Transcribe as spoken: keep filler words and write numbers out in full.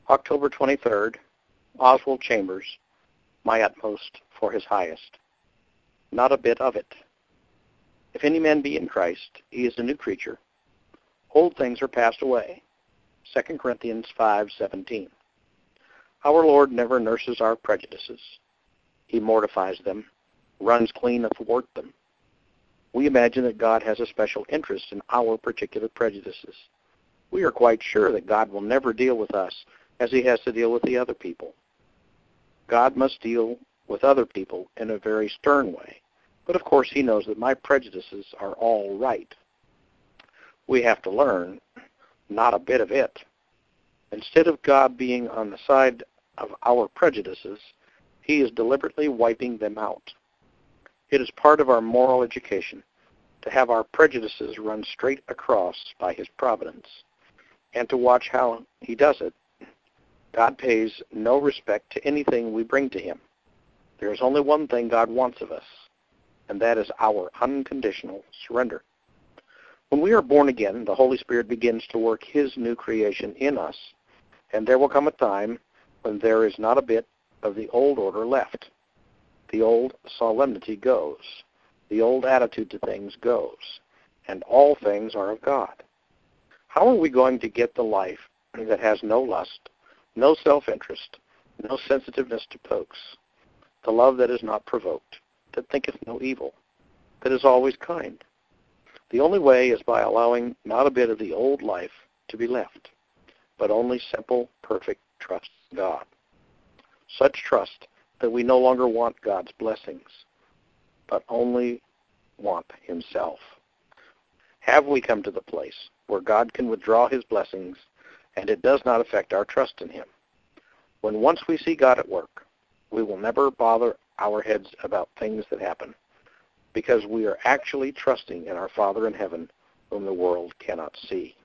October twenty-third, Oswald Chambers, My Utmost for His Highest. Not a bit of it. If any man be in Christ, he is a new creature. Old things are passed away. Second Corinthians five seventeen. Our Lord never nurses our prejudices. He mortifies them, runs clean athwart them. We imagine that God has a special interest in our particular prejudices. We are quite sure that God will never deal with us as he has to deal with the other people. God must deal with other people in a very stern way, but of course he knows that my prejudices are all right. We have to learn, not a bit of it. Instead of God being on the side of our prejudices, he is deliberately wiping them out. It is part of our moral education to have our prejudices run straight across by his providence, and to watch how he does it. God pays no respect to anything we bring to him. There is only one thing God wants of us, and that is our unconditional surrender. When we are born again, the Holy Spirit begins to work his new creation in us, and there will come a time when there is not a bit of the old order left. The old solemnity goes. The old attitude to things goes. And all things are of God. How are we going to get the life that has no lust, no self-interest, no sensitiveness to pokes, the love that is not provoked, that thinketh no evil, that is always kind? The only way is by allowing not a bit of the old life to be left, but only simple, perfect trust in God. Such trust that we no longer want God's blessings, but only want himself. Have we come to the place where God can withdraw his blessings and it does not affect our trust in him? When once we see God at work, we will never bother our heads about things that happen, because we are actually trusting in our Father in heaven, whom the world cannot see.